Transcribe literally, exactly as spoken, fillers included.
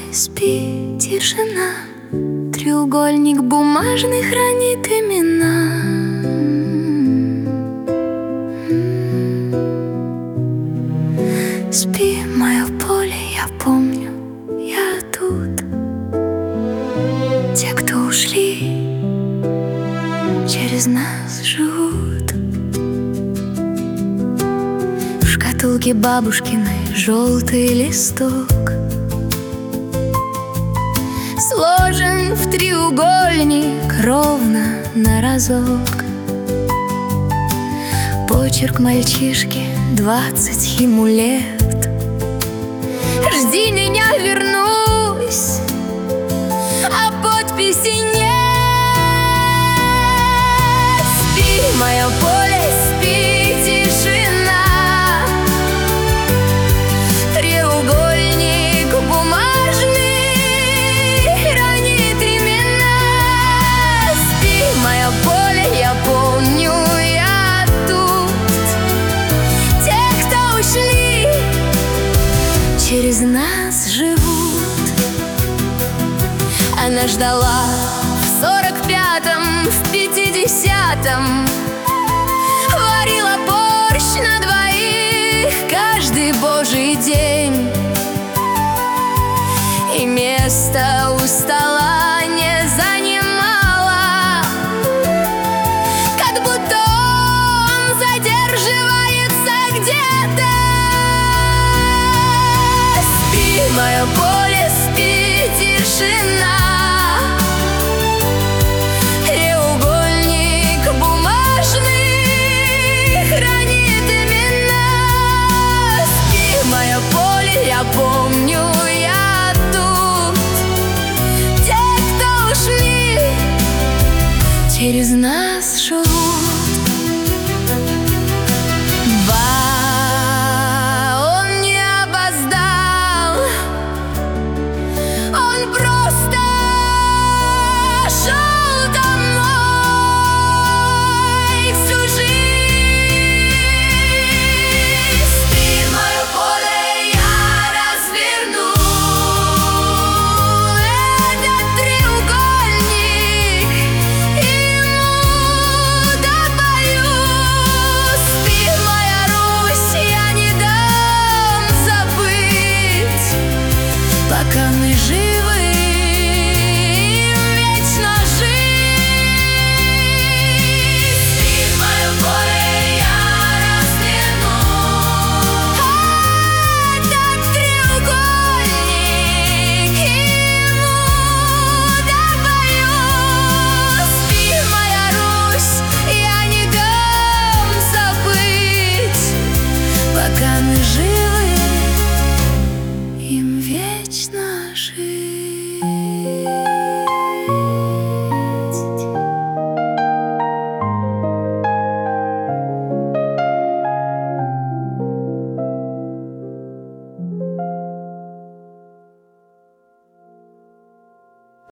спи, тишина. Треугольник бумажный хранит имена. Спи, мое поле, я помню, я тут. Те, кто ушли, через нас живут. В шкатулке бабушкиной желтый листок сложен в треугольник ровно на разок. Почерк мальчишки, двадцать ему лет. Жди меня, вернусь, а подписи нет. Спи, мое поле, спи, тишина. Треугольник бумажный хранит имена. Спи, мое поле, я помню, я тут. Те, кто ушли, через нас живут. Она ждала в сорок пятом, в пятидесятом, варила борщ на двоих каждый божий день. И место у стола не занимала, как будто он задерживается где-то. Спи, мое поле, спи, тишина. Я помню, я тут. Те, кто ушли, через нас